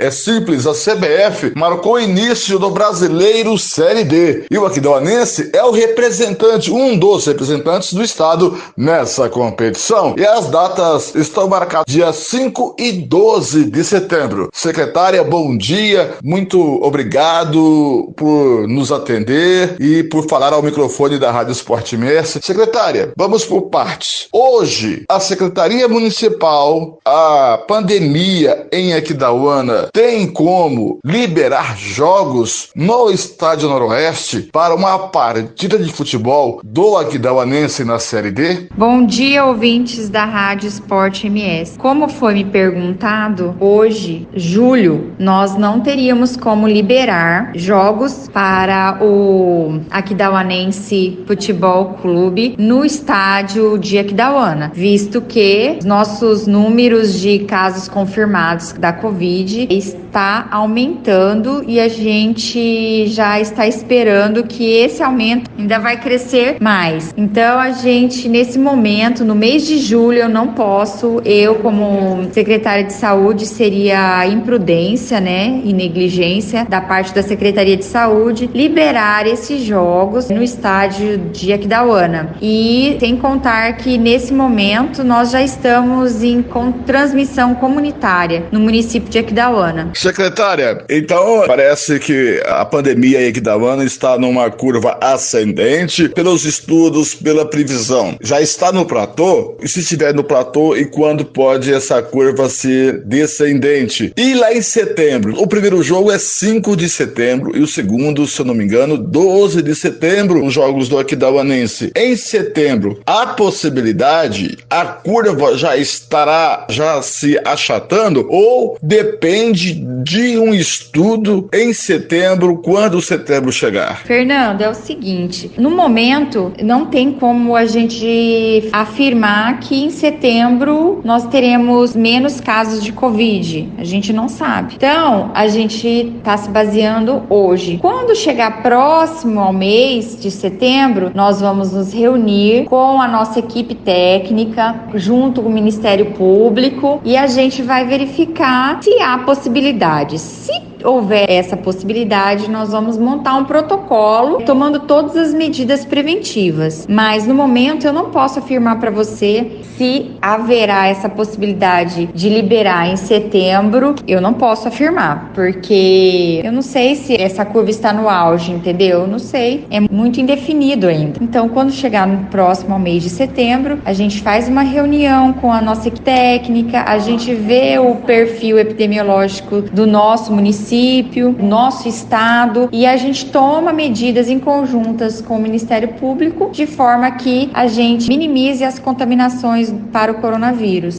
É simples, a CBF marcou o início do Brasileiro Série D e o aquidauanense é o representante, um dos representantes do estado nessa competição. E as datas estão marcadas dia 5 e 12 de setembro. Secretária, bom dia, muito obrigado por nos atender e por falar ao microfone da Rádio Sport MS. Secretária, vamos por partes. Hoje, a Secretaria Municipal, a pandemia em Aquidauana, tem como liberar jogos no Estádio Noroeste para uma partida de futebol do aquidauanense na Série D? Bom dia, ouvintes da Rádio Sport MS. Como foi me perguntado, hoje, julho, nós não teríamos como liberar jogos para o Aquidauanense Futebol Clube no estádio de Aquidauana, visto que nossos números de casos confirmados da Covid está aumentando e a gente já está esperando que esse aumento ainda vai crescer mais. Então, a gente, nesse momento, no mês de julho, eu como secretária de saúde, seria imprudência, e negligência da parte da Secretaria de Saúde, liberar esses jogos no estádio de Aquidauana. E sem contar que, nesse momento, nós já estamos com transmissão comunitária no município de Aquidauana. Secretária, então parece que a pandemia em Aquidauana está numa curva ascendente pelos estudos, pela previsão. Já está no platô? E se estiver no platô, e quando pode essa curva ser descendente? E lá em setembro? O primeiro jogo é 5 de setembro e o segundo, se eu não me engano, 12 de setembro, os jogos do aquidauanense. Em setembro, há possibilidade, a curva já estará se achatando ou depende de um estudo em setembro, quando setembro chegar? Fernando, é o seguinte, no momento não tem como a gente afirmar que em setembro nós teremos menos casos de Covid, a gente não sabe. Então, a gente está se baseando hoje. Quando chegar próximo ao mês de setembro, nós vamos nos reunir com a nossa equipe técnica, junto com o Ministério Público, e a gente vai verificar se há possibilidades. Se houver essa possibilidade, nós vamos montar um protocolo tomando todas as medidas preventivas. Mas no momento eu não posso afirmar para você se haverá essa possibilidade de liberar em setembro. Eu não posso afirmar, porque eu não sei se essa curva está no auge, entendeu? Eu não sei, é muito indefinido ainda. Então, quando chegar no próximo ao mês de setembro, a gente faz uma reunião com a nossa equipe técnica, a gente vê o perfil epidemiológico do nosso município, nosso estado, e a gente toma medidas em conjuntas com o Ministério Público de forma que a gente minimize as contaminações para o coronavírus.